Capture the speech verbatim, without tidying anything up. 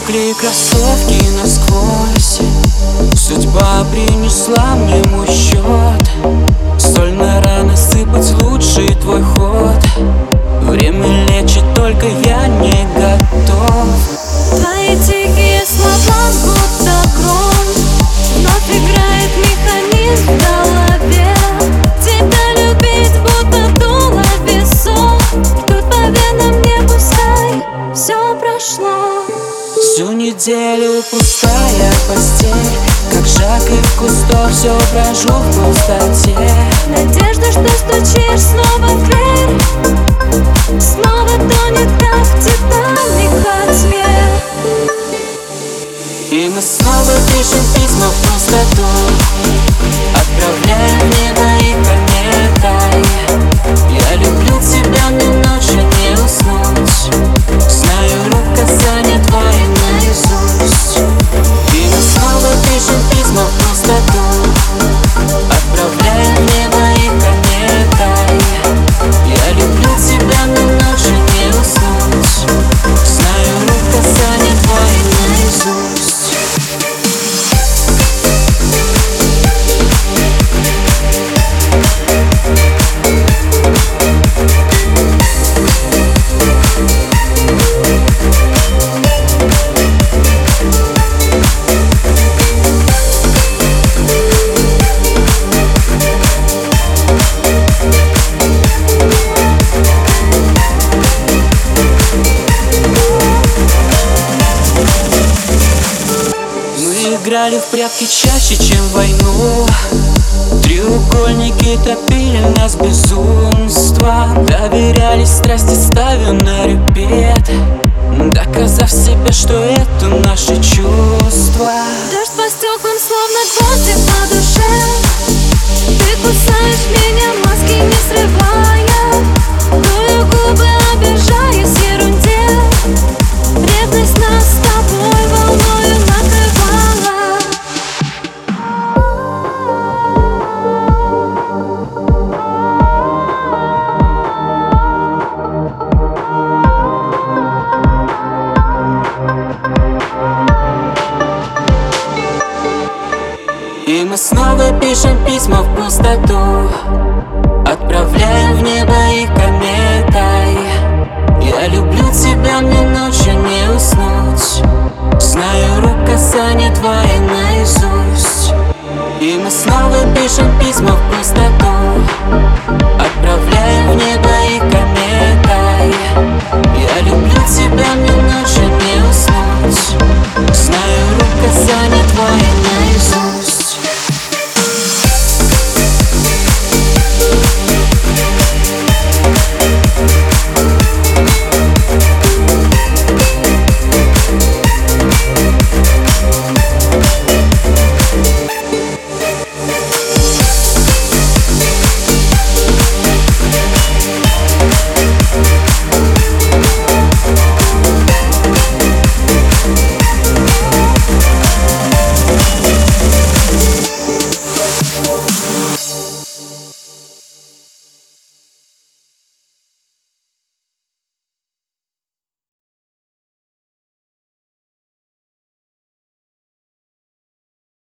Промокли кроссовки насквозь. Судьба принесла мне мой счет. Соль на раны сыпать лучший твой ход. Время лечит, только я не готов. Твои тихие слова будто гром. Вновь играет механизм в голове. Тебя любить будто дуло весов. Тут по венам не пускай, все прошло. Всю неделю пустая постель, как Жак и Кусто, все брожу в пустоте. Надежда, что стучишь снова в дверь. Снова тонет, как в Титаник, ответ. И мы снова пишем письма в пустоту, отправляем в небо и кометой. Я люблю тебя, мне ночью не уснуть. Знаю, рук касания твои наизусть. И мы снова пишем письма в пустоту, отправляем в небо и кометой. Я люблю тебя, мне ночью не уснуть. Знаю, рук касания твои наизусть. Играли в прятки чаще, чем в войну. Треугольники топили нас безумство. Доверялись страсти, ставя на репет, доказав себе, что это наши чувства. Дождь по стеклам, словно гвозди по душе. Ты кусаешь меня, маски не срывая. Дую губы, обижаясь ерунде. Ревность нас с тобой волною накрывала. И мы снова пишем письма в пустоту, отправляем в небо и кометой. Я люблю тебя, мне ночью не уснуть. Знаю, рук касания твои наизусть. И мы снова пишем письма в пустоту,